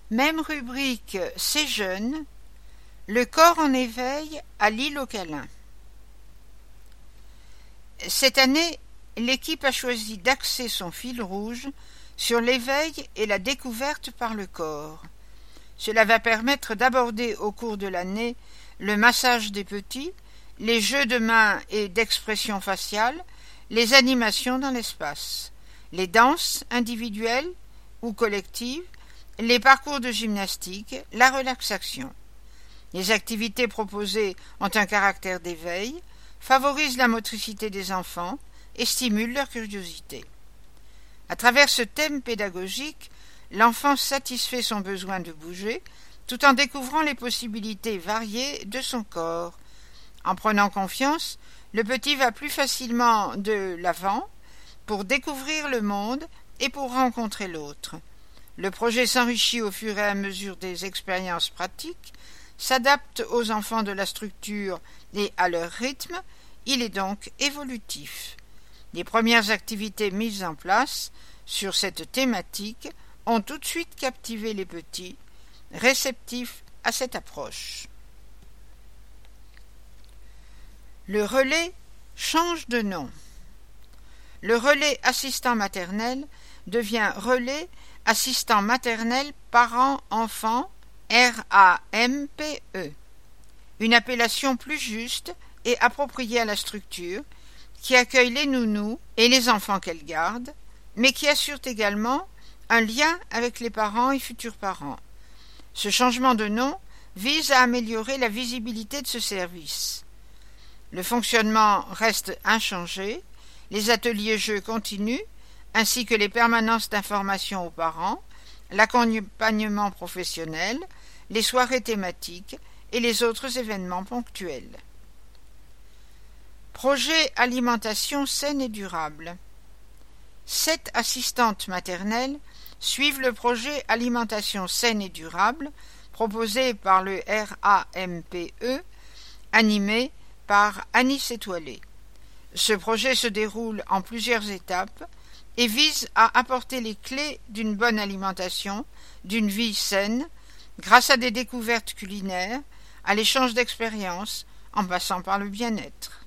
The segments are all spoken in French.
Même rubrique C'est jeune, le corps en éveil à l'île aux câlins. Cette année, l'équipe a choisi d'axer son fil rouge sur l'éveil et la découverte par le corps. Cela va permettre d'aborder au cours de l'année le massage des petits, les jeux de mains et d'expression faciale, les animations dans l'espace, les danses individuelles ou collectives, les parcours de gymnastique, la relaxation. Les activités proposées ont un caractère d'éveil, favorisent la motricité des enfants et stimulent leur curiosité. À travers ce thème pédagogique, l'enfant satisfait son besoin de bouger tout en découvrant les possibilités variées de son corps. En prenant confiance, le petit va plus facilement de l'avant pour découvrir le monde et pour rencontrer l'autre. Le projet s'enrichit au fur et à mesure des expériences pratiques, s'adapte aux enfants de la structure et à leur rythme, il est donc évolutif. Les premières activités mises en place sur cette thématique ont tout de suite captivé les petits, réceptifs à cette approche. Le relais change de nom. Le relais assistant maternel devient relais assistant maternel parent-enfant RAMPE, une appellation plus juste et appropriée à la structure qui accueille les nounous et les enfants qu'elle garde, mais qui assure également un lien avec les parents et futurs parents. Ce changement de nom vise à améliorer la visibilité de ce service. Le fonctionnement reste inchangé, les ateliers jeux continuent, ainsi que les permanences d'information aux parents, l'accompagnement professionnel, les soirées thématiques et les autres événements ponctuels. Projet alimentation saine et durable. 7 assistantes maternelles suivent le projet alimentation saine et durable proposé par le RAMPE, animé par Anis Étoilé. Ce projet se déroule en plusieurs étapes et vise à apporter les clés d'une bonne alimentation, d'une vie saine, grâce à des découvertes culinaires, à l'échange d'expériences, en passant par le bien-être.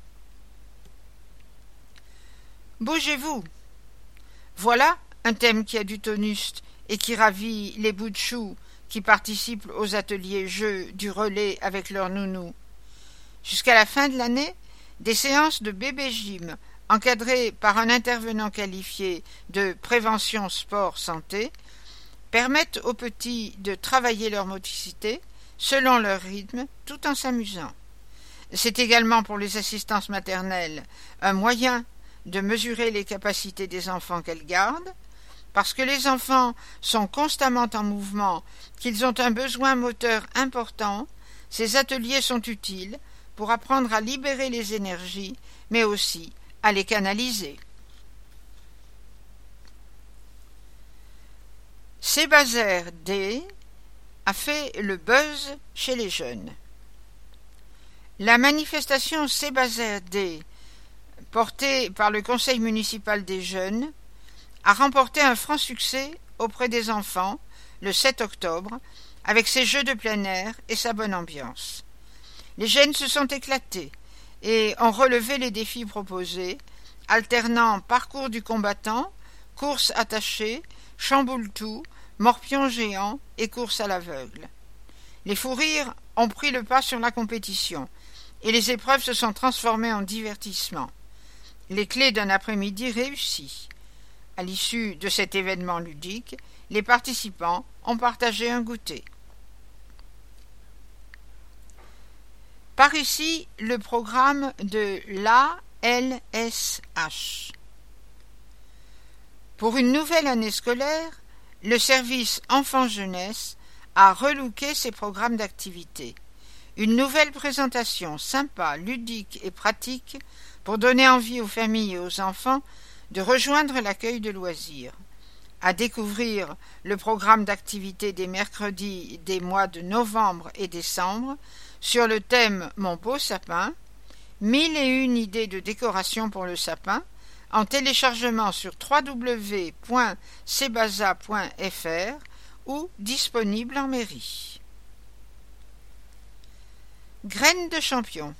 Bougez-vous! Voilà un thème qui a du tonus et qui ravit les bouts de chou qui participent aux ateliers jeux du relais avec leurs nounous. Jusqu'à la fin de l'année, des séances de bébé gym encadrées par un intervenant qualifié de prévention sport santé permettent aux petits de travailler leur motricité selon leur rythme tout en s'amusant. C'est également pour les assistances maternelles un moyen de mesurer les capacités des enfants qu'elles gardent, parce que les enfants sont constamment en mouvement, qu'ils ont un besoin moteur important, ces ateliers sont utiles pour apprendre à libérer les énergies, mais aussi à les canaliser. Sébazaire D a fait le buzz chez les jeunes. La manifestation Sébazaire D, portée par le Conseil municipal des jeunes, a remporté un franc succès auprès des enfants le 7 octobre avec ses jeux de plein air et sa bonne ambiance. Les jeunes se sont éclatés et ont relevé les défis proposés, alternant parcours du combattant, course attachée, chamboule-tout, morpion géant et course à l'aveugle. Les fous rires ont pris le pas sur la compétition et les épreuves se sont transformées en divertissement. Les clés d'un après-midi réussi. À l'issue de cet événement ludique, les participants ont partagé un goûter. Par ici, le programme de l'ALSH. Pour une nouvelle année scolaire, le service Enfants-Jeunesse a relooké ses programmes d'activité. Une nouvelle présentation sympa, ludique et pratique pour donner envie aux familles et aux enfants de rejoindre l'accueil de loisirs. À découvrir le programme d'activité des mercredis des mois de novembre et décembre sur le thème Mon beau sapin, 1001 idées de décoration pour le sapin, en téléchargement sur www.sebaza.fr ou disponible en mairie. Graines de champion.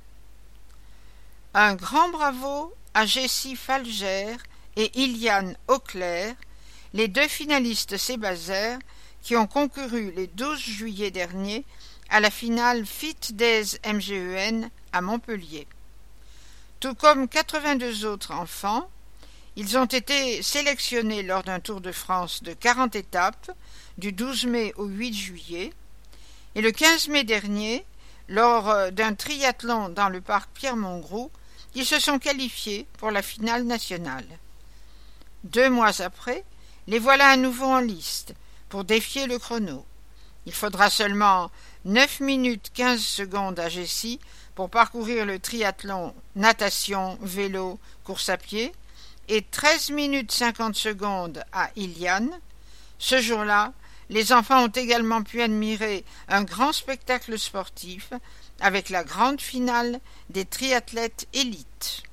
Un grand bravo à Jessie Falger et Iliane Auclair, les deux finalistes sébazaires qui ont concouru le 12 juillet dernier à la finale Fit Days MGEN à Montpellier. Tout comme 82 autres enfants, ils ont été sélectionnés lors d'un Tour de France de 40 étapes du 12 mai au 8 juillet et le 15 mai dernier, lors d'un triathlon dans le parc Pierre-Mongros, ils se sont qualifiés pour la finale nationale. 2 mois après, les voilà à nouveau en liste pour défier le chrono. Il faudra seulement 9 minutes 15 secondes à Jessie pour parcourir le triathlon natation, vélo, course à pied et 13 minutes 50 secondes à Iliane. Ce jour-là, les enfants ont également pu admirer un grand spectacle sportif avec la grande finale des triathlètes élites.